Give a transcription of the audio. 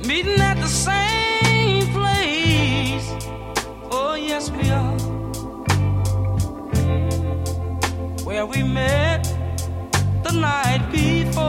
meeting at the same place. Oh, yes, we are. Where we met the night before.